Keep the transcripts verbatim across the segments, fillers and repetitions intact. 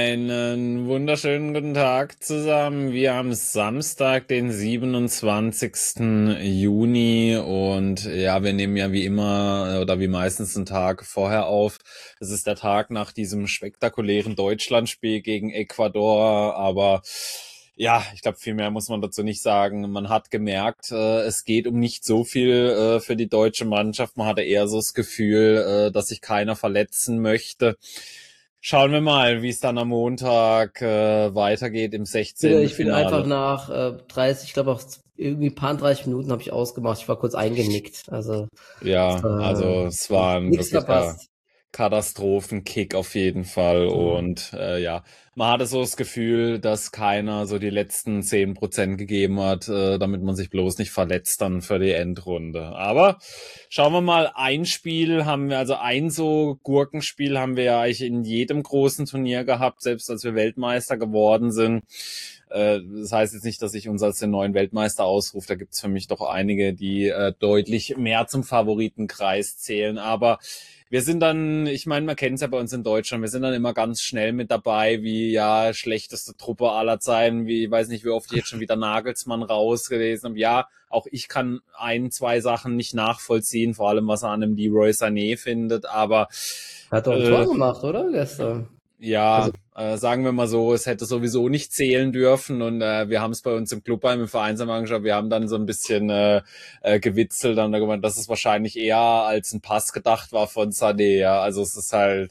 Einen wunderschönen guten Tag zusammen. Wir haben Samstag, den siebenundzwanzigsten Juni und ja, wir nehmen ja wie immer oder wie meistens einen Tag vorher auf. Es ist der Tag nach diesem spektakulären Deutschlandspiel gegen Ecuador, aber ja, ich glaube, viel mehr muss man dazu nicht sagen. Man hat gemerkt, äh, es geht um nicht so viel äh, für die deutsche Mannschaft. Man hatte eher so das Gefühl, äh, dass sich keiner verletzen möchte. Schauen wir mal, wie es dann am Montag äh, weitergeht im sechzehnten Ich bin Finale. einfach nach äh, dreißig, ich glaube auch irgendwie ein paar dreißig Minuten habe ich ausgemacht. Ich war kurz eingenickt. Also Ja, äh, also es war ein nichts wirklicher verpasst. Katastrophenkick auf jeden Fall. Mhm. Und äh, ja, man hatte so das Gefühl, dass keiner so die letzten zehn Prozent gegeben hat, äh, damit man sich bloß nicht verletzt dann für die Endrunde. Aber schauen wir mal, ein Spiel haben wir, also ein so Gurkenspiel haben wir ja eigentlich in jedem großen Turnier gehabt, selbst als wir Weltmeister geworden sind. Äh, das heißt jetzt nicht, dass ich uns als den neuen Weltmeister ausrufe. Da gibt's für mich doch einige, die äh, deutlich mehr zum Favoritenkreis zählen. Aber wir sind dann, ich meine, man kennt es ja bei uns in Deutschland, wir sind dann immer ganz schnell mit dabei, wie, ja, schlechteste Truppe aller Zeiten, wie, ich weiß nicht, wie oft ich jetzt schon wieder Nagelsmann rausgelesen habe. Ja, auch ich kann ein, zwei Sachen nicht nachvollziehen, vor allem, was er an einem Leroy Sané findet, aber... Hat doch ein äh, Tor gemacht, oder, gestern? Ja, Also, äh, sagen wir mal so, es hätte sowieso nicht zählen dürfen und äh, wir haben es bei uns im Clubheim, im Vereinsheim angeschaut, wir haben dann so ein bisschen äh, äh, gewitzelt und gemeint, dass es wahrscheinlich eher als ein Pass gedacht war von Sané, ja, also es ist halt,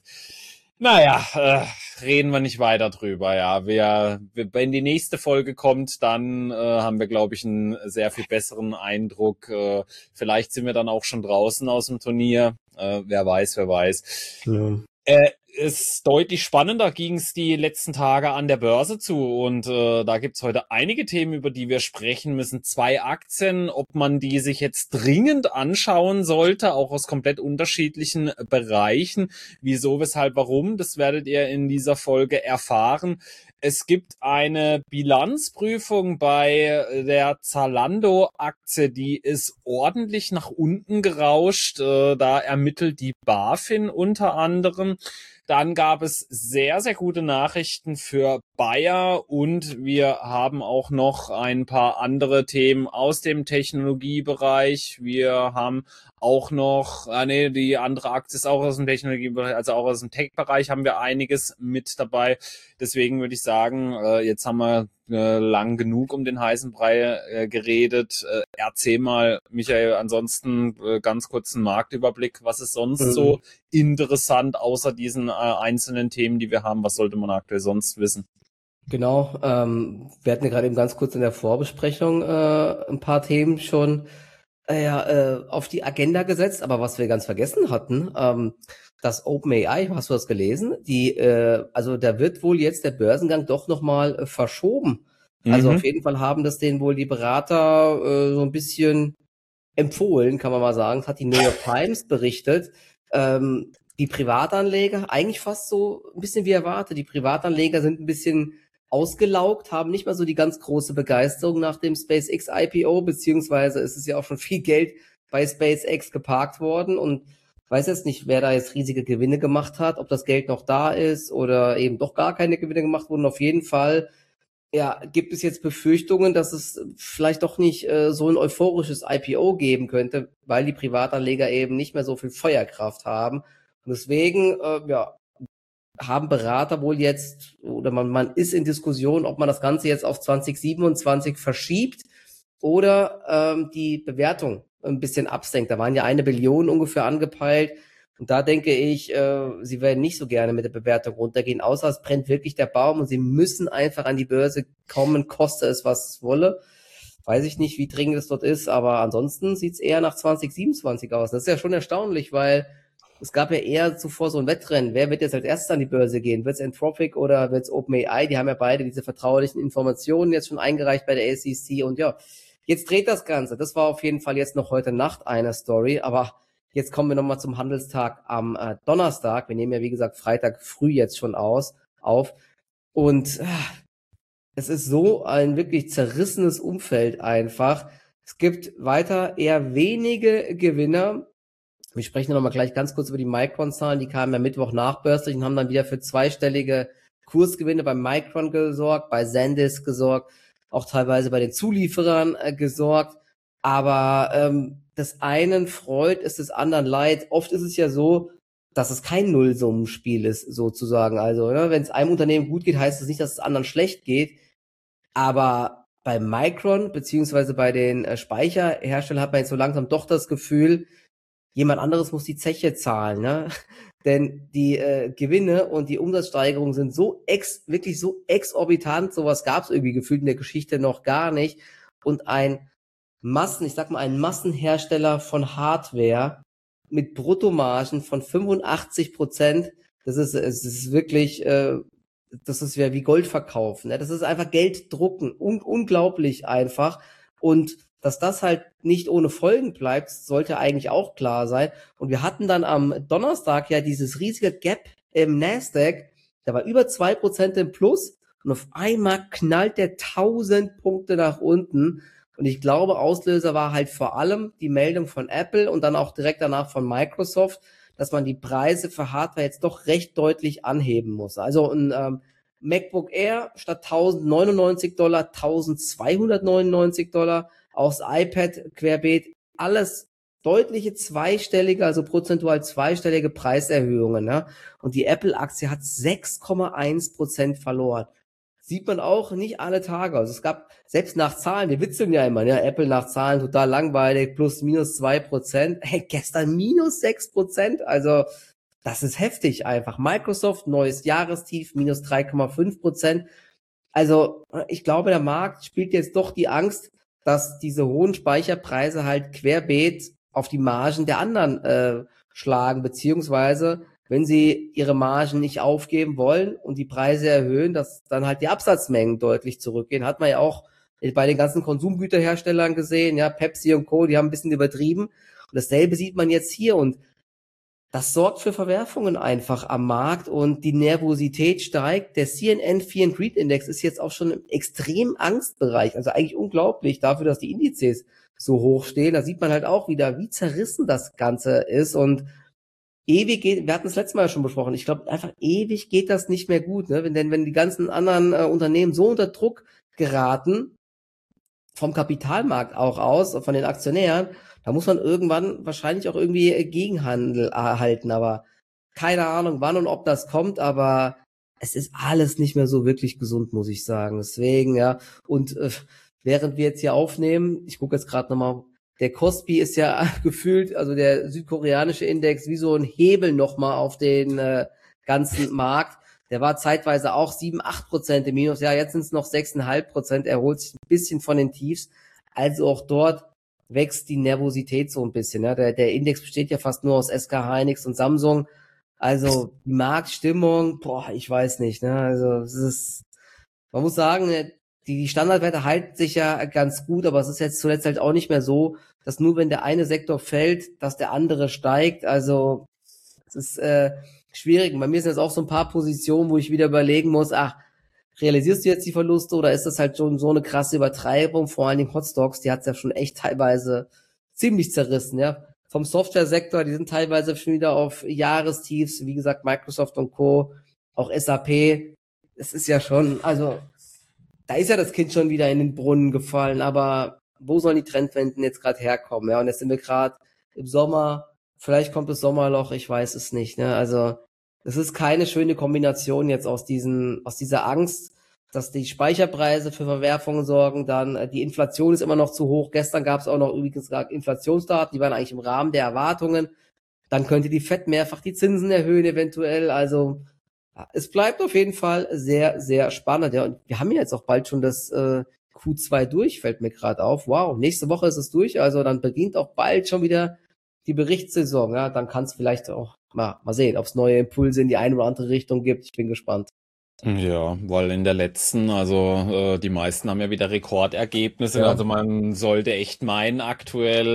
naja, äh, reden wir nicht weiter drüber, ja, wir, wir, wenn die nächste Folge kommt, dann äh, haben wir, glaube ich, einen sehr viel besseren Eindruck, äh, vielleicht sind wir dann auch schon draußen aus dem Turnier, äh, wer weiß, wer weiß. ja. Äh, ist deutlich spannender, ging es die letzten Tage an der Börse zu und äh, da gibt's heute einige Themen, über die wir sprechen müssen. Zwei Aktien, ob man die sich jetzt dringend anschauen sollte, auch aus komplett unterschiedlichen Bereichen. Wieso, weshalb, warum, das werdet ihr in dieser Folge erfahren. Es gibt eine Bilanzprüfung bei der Zalando-Aktie, die ist ordentlich nach unten gerauscht. Äh, da ermittelt die BaFin unter anderem. Dann gab es sehr, sehr gute Nachrichten für Bayer und wir haben auch noch ein paar andere Themen aus dem Technologiebereich. Wir haben auch noch, ah nee, die andere Aktie ist auch aus dem Technologiebereich, also auch aus dem Tech-Bereich haben wir einiges mit dabei. Deswegen würde ich sagen, äh, jetzt haben wir äh, lang genug um den heißen Brei äh, geredet. Äh, erzähl mal, Michael, ansonsten äh, ganz kurz einen Marktüberblick. Was ist sonst Mhm. so interessant, außer diesen äh, einzelnen Themen, die wir haben? Was sollte man aktuell sonst wissen? Genau, ähm, wir hatten ja gerade eben ganz kurz in der Vorbesprechung äh, ein paar Themen schon äh, ja, äh, auf die Agenda gesetzt, aber was wir ganz vergessen hatten, ähm, das OpenAI, hast du das gelesen? Die, äh, also da wird wohl jetzt der Börsengang doch nochmal äh, verschoben. Also Mhm. auf jeden Fall haben das denen wohl die Berater äh, so ein bisschen empfohlen, kann man mal sagen. Das hat die New York Times berichtet. Ähm, die Privatanleger, eigentlich fast so ein bisschen wie erwartet, die Privatanleger sind ein bisschen ausgelaugt, haben nicht mehr so die ganz große Begeisterung nach dem SpaceX I P O, beziehungsweise ist es ja auch schon viel Geld bei SpaceX geparkt worden und weiß jetzt nicht, wer da jetzt riesige Gewinne gemacht hat, ob das Geld noch da ist oder eben doch gar keine Gewinne gemacht wurden. Auf jeden Fall, ja, gibt es jetzt Befürchtungen, dass es vielleicht doch nicht äh, so ein euphorisches I P O geben könnte, weil die Privatanleger eben nicht mehr so viel Feuerkraft haben. Und deswegen, äh, ja, haben Berater wohl jetzt, oder man, man ist in Diskussion, ob man das Ganze jetzt auf zwanzig siebenundzwanzig verschiebt oder ähm, die Bewertung ein bisschen absenkt. Da waren ja eine Billion ungefähr angepeilt. Und da denke ich, äh, sie werden nicht so gerne mit der Bewertung runtergehen, außer es brennt wirklich der Baum und sie müssen einfach an die Börse kommen, koste es, was es wolle. Weiß ich nicht, wie dringend es dort ist, aber ansonsten sieht es eher nach zwanzig siebenundzwanzig aus. Das ist ja schon erstaunlich, weil es gab ja eher zuvor so ein Wettrennen. Wer wird jetzt als erstes an die Börse gehen? Wird es Anthropic oder wird es OpenAI? Die haben ja beide diese vertraulichen Informationen jetzt schon eingereicht bei der S E C. Und ja, jetzt dreht das Ganze. Das war auf jeden Fall jetzt noch heute Nacht eine Story. Aber jetzt kommen wir nochmal zum Handelstag am äh, Donnerstag. Wir nehmen ja, wie gesagt, Freitag früh jetzt schon aus auf. Und äh, es ist so ein wirklich zerrissenes Umfeld einfach. Es gibt weiter eher wenige Gewinner. Wir sprechen noch mal gleich ganz kurz über die Micron-Zahlen. Die kamen ja Mittwoch nachbörslich und haben dann wieder für zweistellige Kursgewinne bei Micron gesorgt, bei SanDisk gesorgt, auch teilweise bei den Zulieferern äh, gesorgt. Aber ähm, des einen freut, ist des anderen leid. Oft ist es ja so, dass es kein Nullsummenspiel ist, sozusagen. Also, ne, wenn es einem Unternehmen gut geht, heißt es nicht, dass es anderen schlecht geht. Aber bei Micron, beziehungsweise bei den äh, Speicherherstellern hat man jetzt so langsam doch das Gefühl, jemand anderes muss die Zeche zahlen, ne? Denn die äh, Gewinne und die Umsatzsteigerungen sind so ex, wirklich so exorbitant, sowas gab es irgendwie gefühlt in der Geschichte noch gar nicht. Und ein Massen, ich sag mal, ein Massenhersteller von Hardware mit Bruttomargen von fünfundachtzig Prozent, das ist, es ist wirklich, äh, das ist ja wie Gold verkaufen, ne? Das ist einfach Geld drucken, Un- unglaublich einfach. Und dass das halt nicht ohne Folgen bleibt, sollte eigentlich auch klar sein. Und wir hatten dann am Donnerstag ja dieses riesige Gap im Nasdaq, da war über zwei Prozent im Plus und auf einmal knallt der tausend Punkte nach unten. Und ich glaube, Auslöser war halt vor allem die Meldung von Apple und dann auch direkt danach von Microsoft, dass man die Preise für Hardware jetzt doch recht deutlich anheben muss. Also ein ähm, MacBook Air statt tausendneunundneunzig Dollar, tausendzweihundertneunundneunzig Dollar, auch das iPad querbeet, alles deutliche zweistellige, also prozentual zweistellige Preiserhöhungen. Ne? Und die Apple-Aktie hat sechs Komma eins Prozent verloren. Sieht man auch nicht alle Tage. Also es gab, selbst nach Zahlen, wir witzeln ja immer, ne? Apple nach Zahlen total langweilig, plus minus zwei Prozent. Hey, gestern minus sechs Prozent, also das ist heftig einfach. Microsoft, neues Jahrestief, minus drei Komma fünf Prozent. Also ich glaube, der Markt spielt jetzt doch die Angst, dass diese hohen Speicherpreise halt querbeet auf die Margen der anderen äh, schlagen, beziehungsweise wenn sie ihre Margen nicht aufgeben wollen und die Preise erhöhen, dass dann halt die Absatzmengen deutlich zurückgehen. Hat man ja auch bei den ganzen Konsumgüterherstellern gesehen, ja, Pepsi und Co., die haben ein bisschen übertrieben. Und dasselbe sieht man jetzt hier und das sorgt für Verwerfungen einfach am Markt und die Nervosität steigt. Der C N N Fear and Greed Index ist jetzt auch schon im extremen Angstbereich. Also eigentlich unglaublich dafür, dass die Indizes so hoch stehen. Da sieht man halt auch wieder, wie zerrissen das Ganze ist und ewig geht, wir hatten es letztes Mal ja schon besprochen, ich glaube einfach ewig geht das nicht mehr gut, ne? Wenn, denn wenn die ganzen anderen äh, Unternehmen so unter Druck geraten, vom Kapitalmarkt auch aus, von den Aktionären, da muss man irgendwann wahrscheinlich auch irgendwie Gegenhandel erhalten, aber keine Ahnung, wann und ob das kommt, aber es ist alles nicht mehr so wirklich gesund, muss ich sagen. Deswegen, ja, und äh, während wir jetzt hier aufnehmen, ich gucke jetzt gerade nochmal, der Kospi ist ja gefühlt, also der südkoreanische Index, wie so ein Hebel nochmal auf den äh, ganzen Markt. Der war zeitweise auch sieben, acht Prozent im Minus. Ja, jetzt sind es noch sechs Komma fünf Prozent. Er holt sich ein bisschen von den Tiefs. Also auch dort wächst die Nervosität so ein bisschen. Ja. Der, der Index besteht ja fast nur aus S K Hynix und Samsung. Also die Marktstimmung, boah, ich weiß nicht. Ne? Also es ist, man muss sagen, die, die Standardwerte halten sich ja ganz gut, aber es ist jetzt zuletzt halt auch nicht mehr so, dass nur wenn der eine Sektor fällt, dass der andere steigt. Also es ist äh, schwierig. Und bei mir sind jetzt auch so ein paar Positionen, wo ich wieder überlegen muss, ach, realisierst du jetzt die Verluste oder ist das halt schon so eine krasse Übertreibung? Vor allen Dingen Hotstocks, die hat's ja schon echt teilweise ziemlich zerrissen, ja. Vom Software-Sektor, die sind teilweise schon wieder auf Jahrestiefs, wie gesagt, Microsoft und Co., auch S A P. Es ist ja schon, also da ist ja das Kind schon wieder in den Brunnen gefallen, aber wo sollen die Trendwenden jetzt gerade herkommen? Ja, und jetzt sind wir gerade im Sommer, vielleicht kommt das Sommerloch, ich weiß es nicht. Ne? Also es ist keine schöne Kombination jetzt aus diesen, aus dieser Angst, dass die Speicherpreise für Verwerfungen sorgen, dann äh, die Inflation ist immer noch zu hoch. Gestern gab es auch noch übrigens Inflationsdaten, die waren eigentlich im Rahmen der Erwartungen. Dann könnte die Fed mehrfach die Zinsen erhöhen eventuell. Also es bleibt auf jeden Fall sehr, sehr spannend. Ja, und wir haben ja jetzt auch bald schon das äh, Q zwei durch, fällt mir gerade auf. Wow, nächste Woche ist es durch, also dann beginnt auch bald schon wieder die Berichtssaison. Ja, dann kann es vielleicht auch mal, mal sehen, ob es neue Impulse in die eine oder andere Richtung gibt. Ich bin gespannt. Ja, weil in der letzten, also äh, die meisten haben ja wieder Rekordergebnisse, Ja. also man sollte echt meinen, aktuell,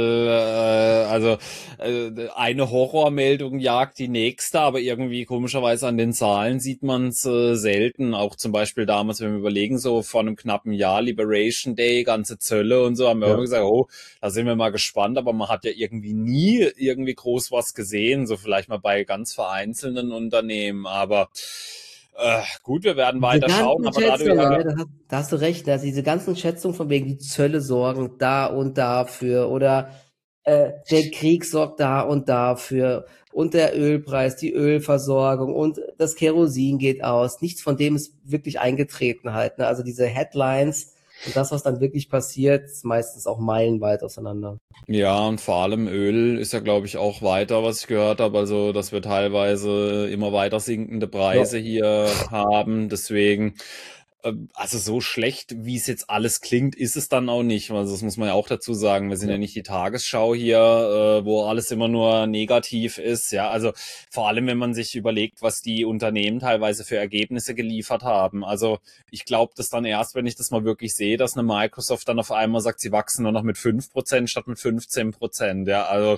äh, also äh, eine Horrormeldung jagt die nächste, aber irgendwie komischerweise an den Zahlen sieht man es äh, selten, auch zum Beispiel damals, wenn wir überlegen, so vor einem knappen Jahr, Liberation Day, ganze Zölle und so, haben wir Ja. immer gesagt, oh, da sind wir mal gespannt, aber man hat ja irgendwie nie irgendwie groß was gesehen, so vielleicht mal bei ganz vereinzelten Unternehmen, aber Äh, gut, wir werden Diese weiter schauen, ganzen aber da du Schätzungen, ja, ne, da hast, da hast du recht, also diese ganzen Schätzungen von wegen die Zölle sorgen da und dafür oder äh, der Krieg sorgt da und dafür und der Ölpreis, die Ölversorgung und das Kerosin geht aus. Nichts von dem ist wirklich eingetreten halt. Ne? Also diese Headlines und das, was dann wirklich passiert, ist meistens auch meilenweit auseinander. ja, und vor allem Öl ist ja, glaube ich, auch weiter, was ich gehört habe. Also, dass wir teilweise immer weiter sinkende Ja. Preise hier haben. Deswegen, ähm, also so schlecht, wie es jetzt alles klingt, ist es dann auch nicht. Also, das muss man ja auch dazu sagen. Wir sind ja Ja. nicht die Tagesschau hier, äh, wo alles immer nur negativ ist. Ja, also vor allem, wenn man sich überlegt, was die Unternehmen teilweise für Ergebnisse geliefert haben. Also, ich glaube das dann erst, wenn ich das mal wirklich sehe, dass eine Microsoft dann auf einmal sagt, sie wachsen nur noch mit fünf Prozent statt mit fünfzehn Prozent. Ja, also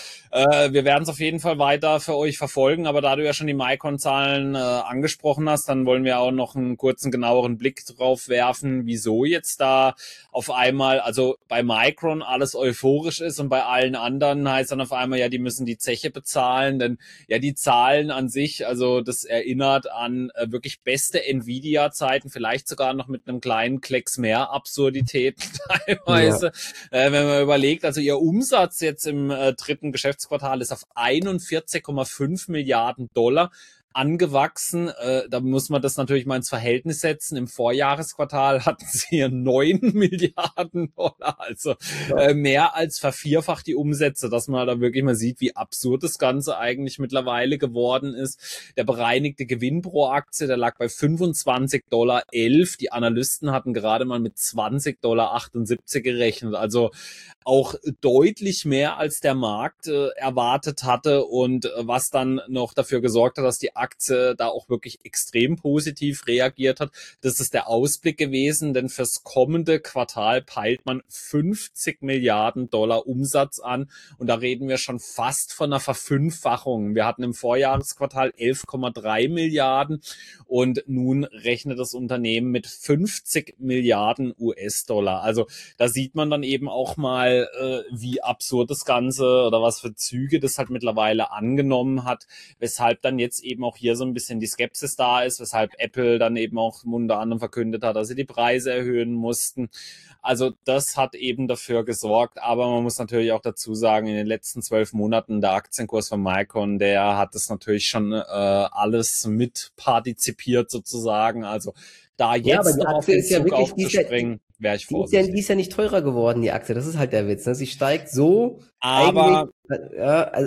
äh, wir werden es auf jeden Fall weiter für euch verfolgen, aber da du ja schon die Micron-Zahlen äh, angesprochen hast, dann wollen wir auch noch einen kurzen, genaueren Blick drauf werfen, wieso jetzt da auf einmal, also bei Micron alles euphorisch ist und bei allen anderen heißt dann auf einmal, ja, die müssen die Zeche bezahlen, denn ja, die Zahlen an sich, also das erinnert an äh, wirklich beste Nvidia-Zeiten, vielleicht sogar noch mit einem kleinen Klecks mehr Absurdität teilweise. Ja. Äh, wenn man überlegt, also ihr Umsatz jetzt im äh, dritten Geschäftsquartal ist auf einundvierzig Komma fünf Milliarden Dollar angewachsen. Äh, da muss man das natürlich mal ins Verhältnis setzen. Im Vorjahresquartal hatten sie hier neun Milliarden Dollar, also Ja. äh, mehr als vervierfacht die Umsätze, dass man da wirklich mal sieht, wie absurd das Ganze eigentlich mittlerweile geworden ist. Der bereinigte Gewinn pro Aktie, der lag bei fünfundzwanzig Dollar elf. Die Analysten hatten gerade mal mit zwanzig Dollar achtundsiebzig gerechnet. Also auch deutlich mehr als der Markt äh, erwartet hatte und äh, was dann noch dafür gesorgt hat, dass die Aktie da auch wirklich extrem positiv reagiert hat. Das ist der Ausblick gewesen, denn fürs kommende Quartal peilt man fünfzig Milliarden Dollar Umsatz an und da reden wir schon fast von einer Verfünffachung. Wir hatten im Vorjahresquartal elf Komma drei Milliarden und nun rechnet das Unternehmen mit fünfzig Milliarden U S-Dollar. Also da sieht man dann eben auch mal, äh, wie absurd das Ganze oder was für Züge das halt mittlerweile angenommen hat, weshalb dann jetzt eben auch hier so ein bisschen die Skepsis da ist, weshalb Apple dann eben auch unter anderem verkündet hat, dass sie die Preise erhöhen mussten. Also das hat eben dafür gesorgt, aber man muss natürlich auch dazu sagen, in den letzten zwölf Monaten der Aktienkurs von Micron, der hat das natürlich schon äh, alles mit partizipiert sozusagen, also da Ja, aber jetzt die noch auf Aktie den ist ja Zug wirklich, die ist ja, die, aufzuspringen, wäre ich die ist ja, die vorsichtig. ist ja nicht teurer geworden, die Aktie. Das ist halt der Witz. Ne? Sie steigt so Aber eigentlich, ja, also,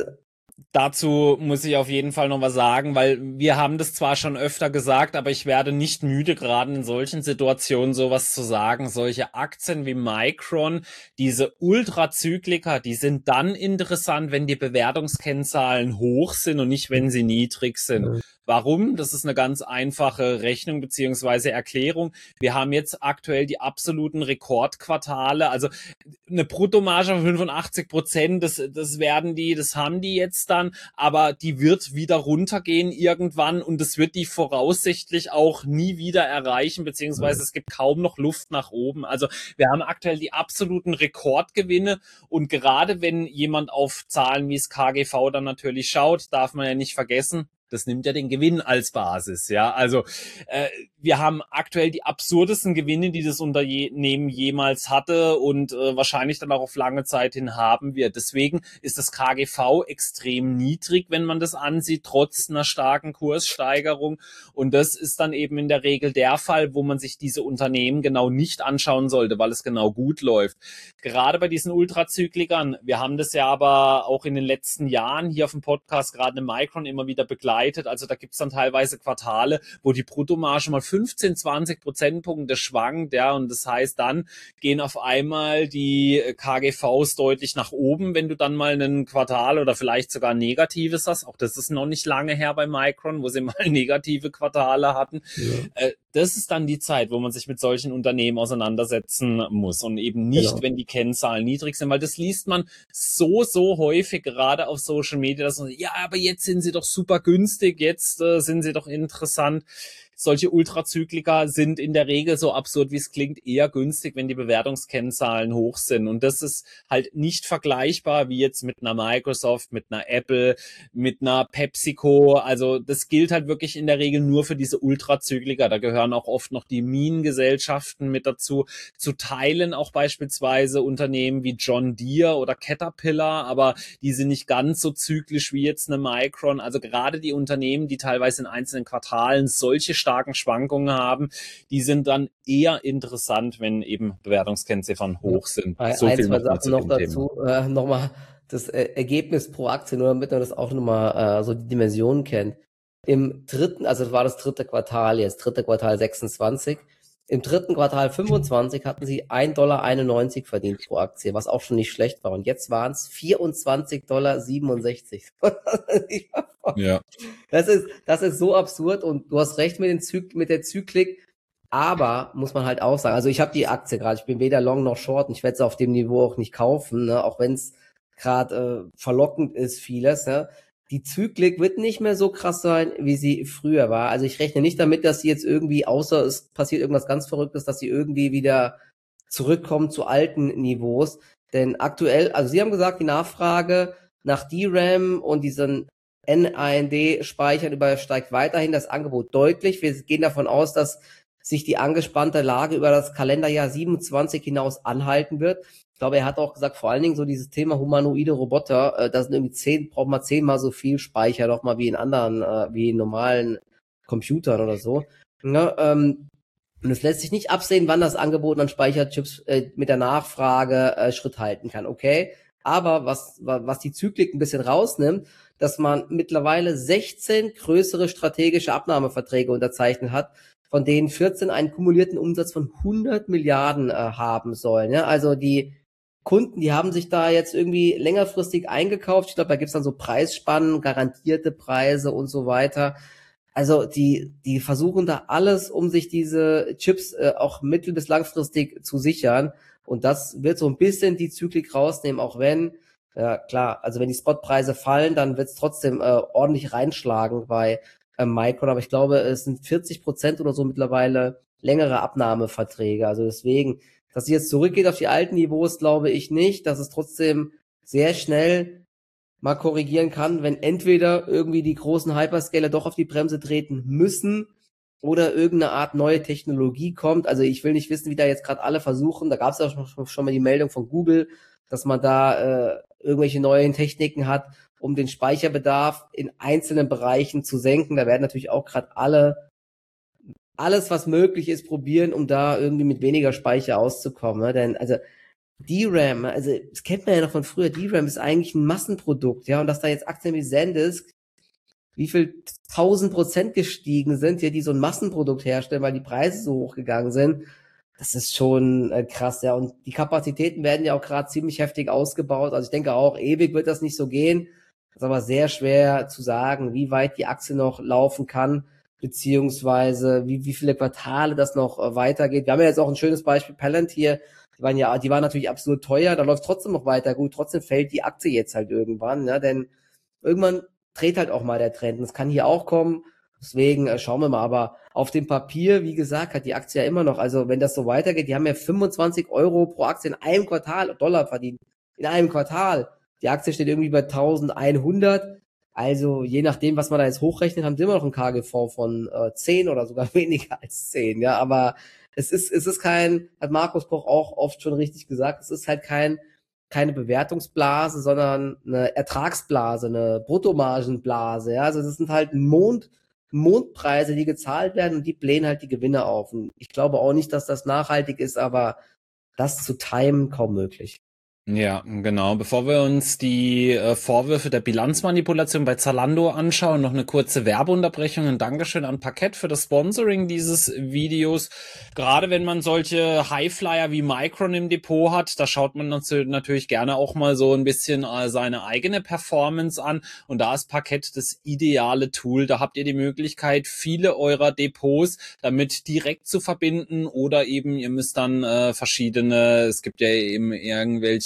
dazu muss ich auf jeden Fall noch was sagen, weil wir haben das zwar schon öfter gesagt, aber ich werde nicht müde, gerade in solchen Situationen sowas zu sagen. Solche Aktien wie Micron, diese Ultrazyklika, die sind dann interessant, wenn die Bewertungskennzahlen hoch sind und nicht, wenn sie niedrig sind. Warum? Das ist eine ganz einfache Rechnung beziehungsweise Erklärung. Wir haben jetzt aktuell die absoluten Rekordquartale, also eine Bruttomarge von fünfundachtzig Prozent, das, das werden die, das haben die jetzt dann, aber die wird wieder runtergehen irgendwann und das wird die voraussichtlich auch nie wieder erreichen, beziehungsweise es gibt kaum noch Luft nach oben. Also wir haben aktuell die absoluten Rekordgewinne und gerade wenn jemand auf Zahlen wie das K G V dann natürlich schaut, darf man ja nicht vergessen, das nimmt ja den Gewinn als Basis, ja. Also äh, wir haben aktuell die absurdesten Gewinne, die das Unternehmen jemals hatte und äh, wahrscheinlich dann auch auf lange Zeit hin haben wird. Deswegen ist das K G V extrem niedrig, wenn man das ansieht, trotz einer starken Kurssteigerung. Und das ist dann eben in der Regel der Fall, wo man sich diese Unternehmen genau nicht anschauen sollte, weil es genau gut läuft. Gerade bei diesen Ultrazyklikern, wir haben das ja aber auch in den letzten Jahren hier auf dem Podcast, gerade in Micron, immer wieder begleitet. Also da gibt's dann teilweise Quartale, wo die Bruttomarge mal fünfzehn, zwanzig Prozentpunkte schwankt, ja, und das heißt, dann gehen auf einmal die K G Vs deutlich nach oben, wenn du dann mal einen Quartal oder vielleicht sogar negatives hast. Auch das ist noch nicht lange her bei Micron, wo sie mal negative Quartale hatten. Ja. Das ist dann die Zeit, wo man sich mit solchen Unternehmen auseinandersetzen muss und eben nicht, genau, wenn die Kennzahlen niedrig sind, weil das liest man so, so häufig, gerade auf Social Media, dass man, ja, aber jetzt sind sie doch super günstig, jetzt äh, sind sie doch interessant. solche Ultrazyklika sind in der Regel, so absurd wie es klingt, eher günstig, wenn die Bewertungskennzahlen hoch sind. Und das ist halt nicht vergleichbar wie jetzt mit einer Microsoft, mit einer Apple, mit einer PepsiCo. Also das gilt halt wirklich in der Regel nur für diese Ultrazyklika. Da gehören auch oft noch die Minengesellschaften mit dazu. Zu Teilen auch beispielsweise Unternehmen wie John Deere oder Caterpillar, aber die sind nicht ganz so zyklisch wie jetzt eine Micron. Also gerade die Unternehmen, die teilweise in einzelnen Quartalen solche starken Schwankungen haben, die sind dann eher interessant, wenn eben Bewertungskennziffern hoch sind. Ein, So ein, viel zwei nochmal Sachen zu noch dem dazu. Thema. Äh, nochmal das äh, Ergebnis pro Aktie, nur damit man das auch nochmal äh, so die Dimensionen kennt. Im dritten, also das war das dritte Quartal jetzt, dritte Quartal sechsundzwanzig. Im dritten Quartal fünfundzwanzig hatten sie ein Dollar einundneunzig verdient pro Aktie, was auch schon nicht schlecht war. Und jetzt waren es vierundzwanzig Dollar siebenundsechzig. Ja. Das ist, das ist so absurd und du hast recht mit, den Zyk mit der Zyklik, aber muss man halt auch sagen, also ich habe die Aktie gerade, ich bin weder long noch short und ich werde es auf dem Niveau auch nicht kaufen, ne, auch wenn es gerade äh, verlockend ist vieles. Ne. Die Zyklik wird nicht mehr so krass sein, wie sie früher war. Also ich rechne nicht damit, dass sie jetzt irgendwie, außer es passiert irgendwas ganz Verrücktes, dass sie irgendwie wieder zurückkommen zu alten Niveaus. Denn aktuell, also sie haben gesagt, die Nachfrage nach D RAM und diesen N A N D-Speichern übersteigt weiterhin das Angebot deutlich. Wir gehen davon aus, dass sich die angespannte Lage über das Kalenderjahr siebenundzwanzig hinaus anhalten wird. Ich glaube, er hat auch gesagt, vor allen Dingen so dieses Thema humanoide Roboter, äh, da sind irgendwie zehn, braucht man zehnmal so viel Speicher noch mal wie in anderen, äh, wie in normalen Computern oder so. Ja, ähm, und es lässt sich nicht absehen, wann das Angebot an Speicherchips äh, mit der Nachfrage äh, Schritt halten kann, okay? Aber was, was die Zyklik ein bisschen rausnimmt, dass man mittlerweile sechzehn größere strategische Abnahmeverträge unterzeichnet hat, von denen vierzehn einen kumulierten Umsatz von hundert Milliarden äh, haben sollen. Ja? Also die Kunden, die haben sich da jetzt irgendwie längerfristig eingekauft. Ich glaube, da gibt's dann so Preisspannen, garantierte Preise und so weiter. Also die die versuchen da alles, um sich diese Chips äh, auch mittel- bis langfristig zu sichern. Und das wird so ein bisschen die Zyklik rausnehmen, auch wenn, ja klar, also wenn die Spotpreise fallen, dann wird's trotzdem äh, ordentlich reinschlagen bei äh, Micron. Aber ich glaube, es sind vierzig Prozent oder so mittlerweile längere Abnahmeverträge. Also deswegen, dass sie jetzt zurückgeht auf die alten Niveaus, glaube ich nicht. Dass es trotzdem sehr schnell mal korrigieren kann, wenn entweder irgendwie die großen Hyperscaler doch auf die Bremse treten müssen oder irgendeine Art neue Technologie kommt. Also ich will nicht wissen, wie da jetzt gerade alle versuchen. Da gab es ja schon, schon mal die Meldung von Google, dass man da äh, irgendwelche neuen Techniken hat, um den Speicherbedarf in einzelnen Bereichen zu senken. Da werden natürlich auch gerade alle alles, was möglich ist, probieren, um da irgendwie mit weniger Speicher auszukommen. Ne? Denn also D RAM, also das kennt man ja noch von früher, D RAM ist eigentlich ein Massenprodukt, ja, und dass da jetzt Aktien wie SanDisk wie viel tausend Prozent gestiegen sind, ja, die so ein Massenprodukt herstellen, weil die Preise so hoch gegangen sind, das ist schon äh, krass, ja, und die Kapazitäten werden ja auch gerade ziemlich heftig ausgebaut, also ich denke auch, ewig wird das nicht so gehen, das ist aber sehr schwer zu sagen, wie weit die Aktie noch laufen kann, beziehungsweise wie, wie viele Quartale das noch äh, weitergeht. Wir haben ja jetzt auch ein schönes Beispiel, Palantir, die waren ja, die waren natürlich absolut teuer, da läuft trotzdem noch weiter gut, trotzdem fällt die Aktie jetzt halt irgendwann, ne, denn irgendwann dreht halt auch mal der Trend, und das kann hier auch kommen, deswegen äh, schauen wir mal, aber auf dem Papier, wie gesagt, hat die Aktie ja immer noch, also wenn das so weitergeht, die haben ja fünfundzwanzig Euro pro Aktie in einem Quartal, Dollar verdient, in einem Quartal, die Aktie steht irgendwie bei eintausendeinhundert, also je nachdem, was man da jetzt hochrechnet, haben sie immer noch ein K G V von äh, zehn oder sogar weniger als zehn, ja, aber es ist, es ist kein, hat Markus Koch auch oft schon richtig gesagt, es ist halt kein, keine Bewertungsblase, sondern eine Ertragsblase, eine Bruttomargenblase, ja, also das sind halt Mond, Mondpreise, die gezahlt werden, und die blähen halt die Gewinne auf, und ich glaube auch nicht, dass das nachhaltig ist, aber das zu timen kaum möglich. Ja, genau. Bevor wir uns die äh, Vorwürfe der Bilanzmanipulation bei Zalando anschauen, noch eine kurze Werbeunterbrechung. Ein Dankeschön an Parkett für das Sponsoring dieses Videos. Gerade wenn man solche Highflyer wie Micron im Depot hat, da schaut man natürlich gerne auch mal so ein bisschen äh, seine eigene Performance an. Und da ist Parkett das ideale Tool. Da habt ihr die Möglichkeit, viele eurer Depots damit direkt zu verbinden, oder eben ihr müsst dann äh, verschiedene, es gibt ja eben irgendwelche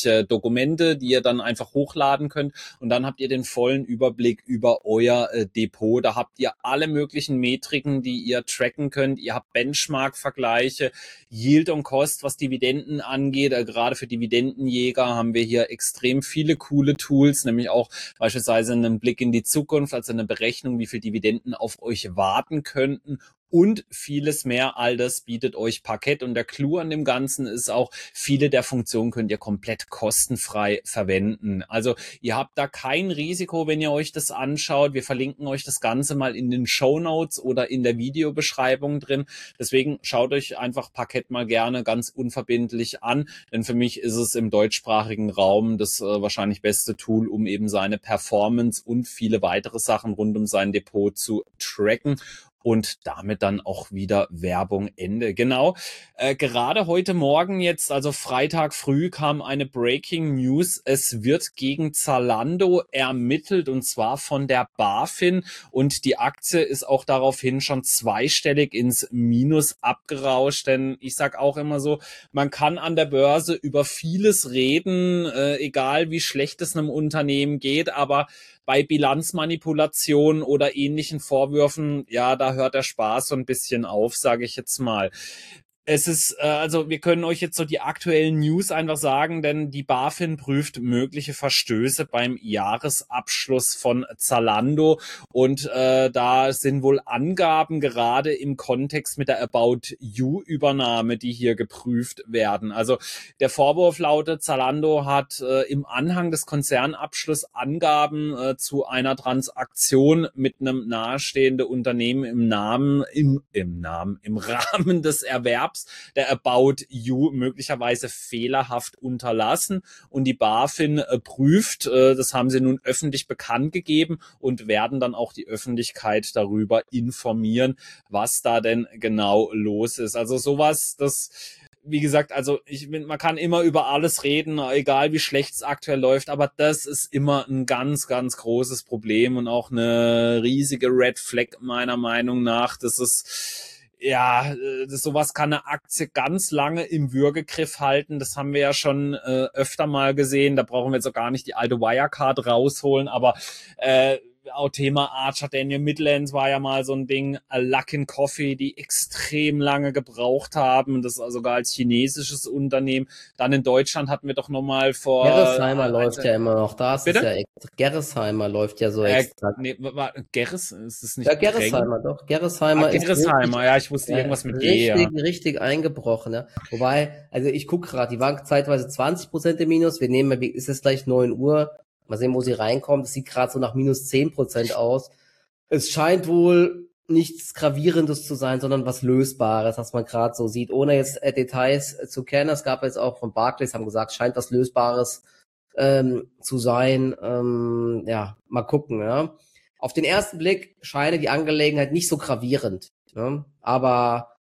irgendwelche Dokumente, die ihr dann einfach hochladen könnt und dann habt ihr den vollen Überblick über euer äh, Depot. Da habt ihr alle möglichen Metriken, die ihr tracken könnt. Ihr habt Benchmark-Vergleiche, Yield und Cost, was Dividenden angeht. Äh, gerade für Dividendenjäger haben wir hier extrem viele coole Tools, nämlich auch beispielsweise einen Blick in die Zukunft, also eine Berechnung, wie viel Dividenden auf euch warten könnten und vieles mehr. All das bietet euch Parkett und der Clou an dem Ganzen ist auch, viele der Funktionen könnt ihr komplett kostenfrei verwenden. Also ihr habt da kein Risiko, wenn ihr euch das anschaut. Wir verlinken euch das Ganze mal in den Shownotes oder in der Videobeschreibung drin. Deswegen schaut euch einfach Parkett mal gerne ganz unverbindlich an, denn für mich ist es im deutschsprachigen Raum das äh, wahrscheinlich beste Tool, um eben seine Performance und viele weitere Sachen rund um sein Depot zu tracken. Und damit dann auch wieder Werbung Ende. Genau, äh, gerade heute Morgen jetzt, also Freitag früh, kam eine Breaking News. Es wird gegen Zalando ermittelt und zwar von der BaFin und die Aktie ist auch daraufhin schon zweistellig ins Minus abgerauscht, denn ich sag auch immer so, man kann an der Börse über vieles reden, äh, egal wie schlecht es einem Unternehmen geht, aber bei Bilanzmanipulation oder ähnlichen Vorwürfen, ja, da hört der Spaß so ein bisschen auf, sage ich jetzt mal. Es ist, äh, also wir können euch jetzt so die aktuellen News einfach sagen, denn die BaFin prüft mögliche Verstöße beim Jahresabschluss von Zalando und äh, da sind wohl Angaben gerade im Kontext mit der About You-Übernahme, die hier geprüft werden. Also der Vorwurf lautet, Zalando hat äh, im Anhang des Konzernabschlusses Angaben äh, zu einer Transaktion mit einem nahestehenden Unternehmen im Namen, im, im Namen, im Rahmen des Erwerbs der About You möglicherweise fehlerhaft unterlassen und die BaFin äh, prüft, äh, das haben sie nun öffentlich bekannt gegeben und werden dann auch die Öffentlichkeit darüber informieren, was da denn genau los ist. Also sowas, das wie gesagt, also ich man kann immer über alles reden, egal wie schlecht es aktuell läuft, aber das ist immer ein ganz, ganz großes Problem und auch eine riesige Red Flag meiner Meinung nach. Das ist ja, das, sowas kann eine Aktie ganz lange im Würgegriff halten. Das haben wir ja schon äh, öfter mal gesehen. Da brauchen wir jetzt auch gar nicht die alte Wirecard rausholen, aber äh, auch Thema Archer Daniel Midlands war ja mal so ein Ding, Luckin Coffee, die extrem lange gebraucht haben, das also sogar als chinesisches Unternehmen. Dann in Deutschland hatten wir doch nochmal vor... Gerresheimer äh, läuft ja immer noch, da ist es ja extra. Gerresheimer läuft ja so äh, extra. Nee, war, Gerres, ist das nicht Ja, Gerresheimer, doch. Gerresheimer ah, ist Gerresheimer, richtig, ja, ich wusste ja, irgendwas mit G, richtig, ja. richtig eingebrochen, ja. Wobei, also ich gucke gerade, die waren zeitweise zwanzig Prozent im Minus, wir nehmen, ist jetzt gleich neun Uhr, mal sehen, wo sie reinkommt, es sieht gerade so nach minus zehn Prozent aus. Es scheint wohl nichts Gravierendes zu sein, sondern was Lösbares, was man gerade so sieht, ohne jetzt äh, Details äh, zu kennen. Es gab jetzt auch von Barclays, haben gesagt, scheint was Lösbares ähm, zu sein. Ähm, ja, mal gucken, ja. Auf den ersten Blick scheine die Angelegenheit nicht so gravierend, ne? Aber